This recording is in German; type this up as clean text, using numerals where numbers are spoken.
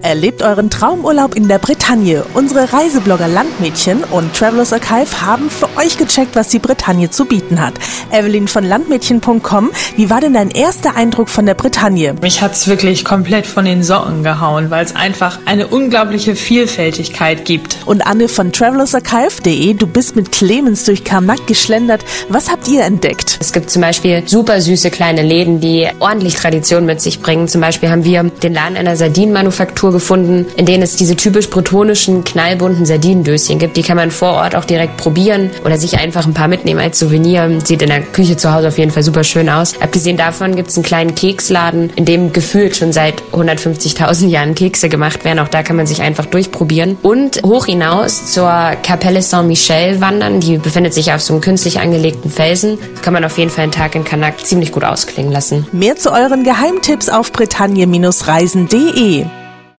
Erlebt euren Traumurlaub in der Bretagne. Unsere Reiseblogger Landmädchen und Travelers Archive haben für euch gecheckt, was die Bretagne zu bieten hat. Evelyn von landmädchen.com, wie war denn dein erster Eindruck von der Bretagne? Mich hat's wirklich komplett von den Socken gehauen, weil es einfach eine unglaubliche Vielfältigkeit gibt. Und Anne von travelersarchive.de, du bist mit Clemens durch Carnac geschlendert. Was habt ihr entdeckt? Es gibt zum Beispiel super süße kleine Läden, die ordentlich Tradition mit sich bringen. Zum Beispiel haben wir den Laden einer Sardinenmanufaktur gefunden, in denen es diese typisch bretonischen, knallbunten Sardinendöschen gibt. Die kann man vor Ort auch direkt probieren oder sich einfach ein paar mitnehmen als Souvenir. Sieht in der Küche zu Hause auf jeden Fall super schön aus. Abgesehen davon gibt es einen kleinen Keksladen, in dem gefühlt schon seit 150.000 Jahren Kekse gemacht werden. Auch da kann man sich einfach durchprobieren. Und hoch hinaus zur Kapelle Saint-Michel wandern. Die befindet sich auf so einem künstlich angelegten Felsen. Da kann man auf jeden Fall einen Tag in Carnac ziemlich gut ausklingen lassen. Mehr zu euren Geheimtipps auf bretagne-reisen.de.